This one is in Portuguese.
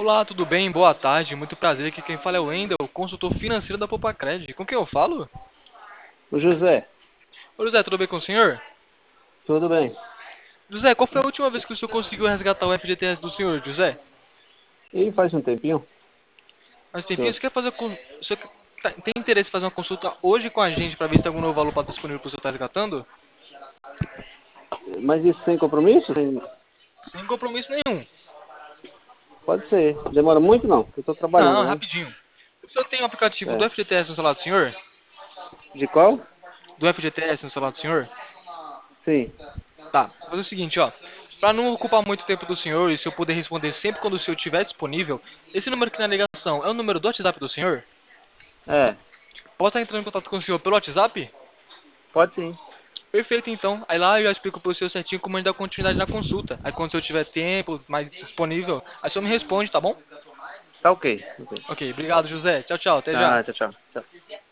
Olá, tudo bem? Boa tarde, muito prazer. Aqui quem fala é o Wendel, consultor financeiro da Popacred. Com quem eu falo? O José, Ô José, tudo bem com o senhor? tudo bem? José, qual foi a última vez que o senhor conseguiu resgatar o FGTS do senhor, José? E faz um tempinho? Faz tempinho, Senhor. você quer fazer... Você tem interesse em fazer uma consulta hoje com a gente para ver se tem algum novo valor para estar disponível para o senhor estar resgatando? Mas isso sem compromisso? Sem compromisso nenhum. Pode ser. Demora muito não? Eu estou trabalhando Não, agora. rapidinho. O senhor tem o aplicativo do É. FGTS no celular do senhor? De qual? Do FGTS no celular do senhor? Sim. Tá, vou fazer o seguinte, ó. Para não ocupar muito tempo do senhor e se eu puder responder sempre quando o senhor estiver disponível, esse número aqui na ligação é o número do WhatsApp do senhor? É. Posso estar entrando em contato com o senhor pelo WhatsApp? Pode sim. Perfeito, então. Aí lá eu já explico pro senhor certinho como a gente dá continuidade na consulta. Aí quando o senhor tiver tempo, mais disponível, aí o senhor me responde, tá bom? Tá ok. Ok. Ok, obrigado, José. Tchau, tchau. Até já. Tá, tchau, tchau. Tchau.